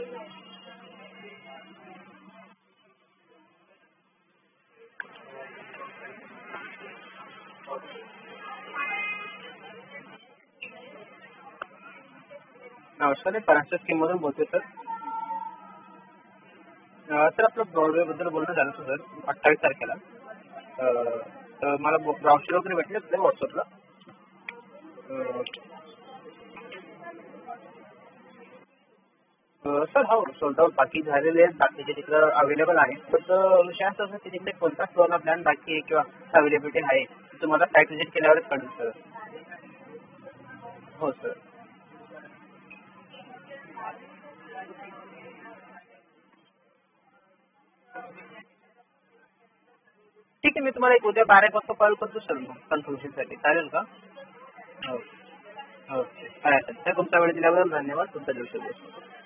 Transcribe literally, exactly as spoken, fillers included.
नमस्कार, मी परांजपे स्कीममधून बोलतोय सर. अ, सर आपलं ब्रॉडवेबद्दल बोलणं झालं होतं सर अठ्ठावीस तारखेला. अ, तर मला ब्राउचर वगैरे भेटले होते व्हॉट्सअपला. अ, अ, सर हो सोल्ड आउट बाकी झालेले आहेत. बाकीचे तिकडं अवेलेबल आहे. फक्त विषय असा होता की तिकडे कोणता फ्लोअरला प्लॅन बाकी आहे किंवा अवेलेबिलिटी आहे ते तुम्हाला साईट व्हिजिट केल्यावरच कळेल सर. हो सर. ठीक आहे, मी तुम्हाला एक उद्या बारा एक वाजता कॉल करतो सर मग कन्फर्मेशनसाठी. चालेल का? हो. ओके. काय हरकत नाही. तुमचा वेळ दिल्याबद्दल धन्यवाद. तुमचा दिवस शुभ असो.